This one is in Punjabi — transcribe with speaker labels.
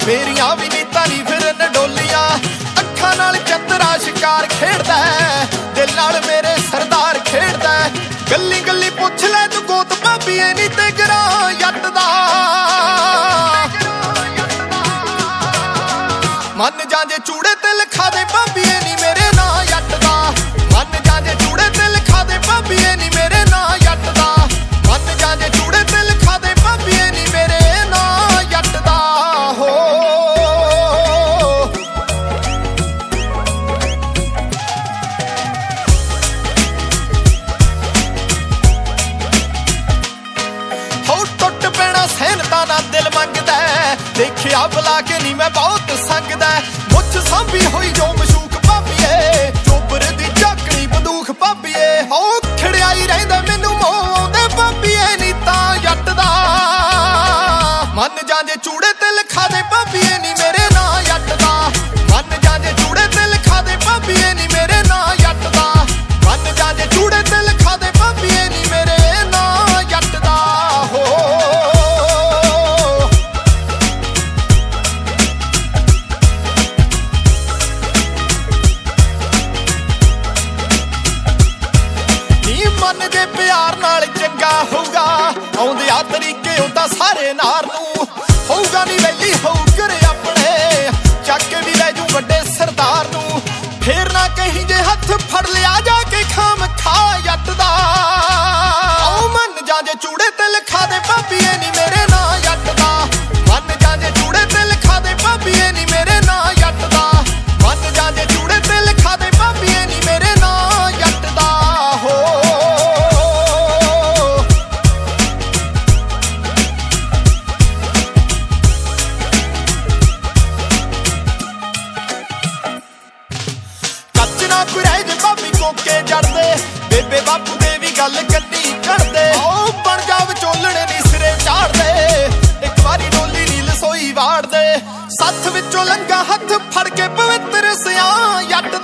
Speaker 1: ਮੇਰੀਆਂ ਵੀ ਨੀਤਾਂ ਨੀ ਫਿਰਨ ਡੋਲੀਆਂ। ਅੱਖਾਂ ਨਾਲ ਚੰਦਰਾ ਸ਼ਿਕਾਰ ਖੇਡਦਾ, ਦਿਲ ਨਾਲ ਮੇਰੇ ਸਰਦਾਰ ਖੇਡਦਾ। ਗੱਲੀ ਗੱਲੀ ਪੁੱਛ ਲੈ ਤੂੰ ਗੋਤ ਭਾਬੀਏ ਨੀ ਤੇ ਗਰਾਂ ਜੱਟ ਦਾ। ਮੰਨ ਜਾਂ ਜੇ ਚੂੜੇ ਤੇ ਲਿਖਾ ਦੇ ਭਾਬੀਏ ਨੀ ਮੇਰੇ ਨਾਂ ਜੱਟ ਦਾ। ਮੰਨ ਜਾਂ ਜੇ ਚੂੜੇ ਤੇ ਲਿਖਾ ਦੇ ਭਾਬੀਏ ਨੀ ਮੇਰੇ ਨਾਂ ਜੱਟ ਦਾ। ਮੰਨ ਜਾਂ ਜੇ ਚੂੜੇ ਤੇ ਲਿਖਾ ਦੇ ਭਾਬੀਏ ਨੀ ਮੇਰੇ ਨਾਂ ਜੱਟ ਦਾ। ਹੋ ਟੁੱਟ ਪੈਣਾ ਸਹਿਨਤਾ ਨਾ ਦਿਲ ਮੰਗਦਾ। ਦੇਖਿਆ ਬੁਲਾ ਕੇ ਨੀ ਮੈਂ ਬਹੁਤ ਸੰਗਦਾ। ਮੁੱਛ ਸਾਂਭੀ ਹੋਈ ਜੋ ਮਸ਼ੂਕ ਭਾਬੀਏ, ਚੋਬਰ ਦੀ ਝਾਕਣੀ ਬੰਦੂਕ ਭਾਬੀਏ। ਹੋ ਖੜਿਆਈ ਰਹਿੰਦਾ ਮੈਨੂੰ ਮੋਹ ਆਉਂਦੇ ਭਾਬੀਏ ਨੀ ਤਾਂ ਜੱਟ ਦਾ। ਮੰਨ ਜਾਂ ਜੇ ਚੂੜੇ ਤੇ ਲਿਖਾ ਦੇ ਭਾਬੀਏ ਨੀ ਮੇਰੇ ਨਾਂ ਜੱਟ ਦਾ। ਮੰਨ ਜਾਂ ਜੇ ਚੂੜੇ ਤੇ ਲਿਖਾ ਦੇ ਭਾਬੀਏ ਨੀ ਮੇਰੇ ਨਾਂ ਜੱਟ ਦਾ। ਮੰਨ ਜਾਂ ਜੇ ਚੂੜੇ ਤੇ ਲਿਖਾ ਦੇ ਭਾਬੀਏ ਨੀ ਮੇਰੇ ਨਾਂ ਜੱਟ ਦਾ। ਹੋ ਮਨ ਦੇ ਪਿਆਰ ਨਾਲ ਚੰਗਾ ਹੋਊਗਾ, ਆਉਂਦੇ ਆ ਤਰੀਕੇ ਉਹਦਾ ਸਾਰੇ ਨਾਰ ਨੂੰ। ਹੋਊਗਾ ਨੀ ਵੈਲੀ ਹੋਊ ਘਰੇ ਆਪਣੇ, ਚੱਕ ਕੇ ਵੀ ਲੈ ਜੂ ਵੱਡੇ ਸਰਦਾਰ ਨੂੰ। ਫੇਰ ਨਾ ਕਹੀਂ ਜੇ ਹੱਥ ਫੜ ਲਿਆ ਜਾ ਕੇ ਖਾਮ ਖਾ ਜੱਟ ਦਾ। ਆਓ ਮੰਨ ਜਾਂ ਜੇ ਚੂੜੇ ਤੇ ਲਿਖਾ ਦੇ ਭਾਬੀਏ ਨੀ ਮੇਰੇ ਨਾਂ ਜੱਟ ਦਾ। ਮੰਨ ਜਾਂ ਜੇ ਚੂੜੇ ਤੇ ਲਿਖਾ ਦੇ ਭਾਬੀਏ ਨੀ ਮੇਰੇ ਨਾਂ ਜੱਟ ਦਾ। ਮੰਨ ਜਾਂ ਜੇ ਚੂੜੇ ਤੇ ਲਿਖਾ ਦੇ ਭਾਬੀਏ ਨੀ ਮੇਰੇ ਨਾਂ ਜੱਟ ਦਾ। ਹੋ ਰਹਿ ਜੇ ਭਾਬੀ ਕੋਕੇ ਜੜਦੇ, ਬੇਬੇ ਬਾਪੂ ਦੇ ਵੀ ਗੱਲ ਕੰਨੀ ਕਰਦੇ। ਓ ਬਣ ਜਾ ਵਿਚੋਲਣੇ ਨੀ ਸਿਰੇ ਚਾੜਦੇ, ਇੱਕ ਵਾਰੀ ਡੋਲੀ ਨੀ ਲਸੋਈ ਵਾੜਦੇ। ਸੱਥ ਵਿੱਚੋਂ ਲੰਘਾ ਹੱਥ ਫੜ ਕੇ ਪਵਿੱਤਰ ਸਿਆਂ ਜੱਟ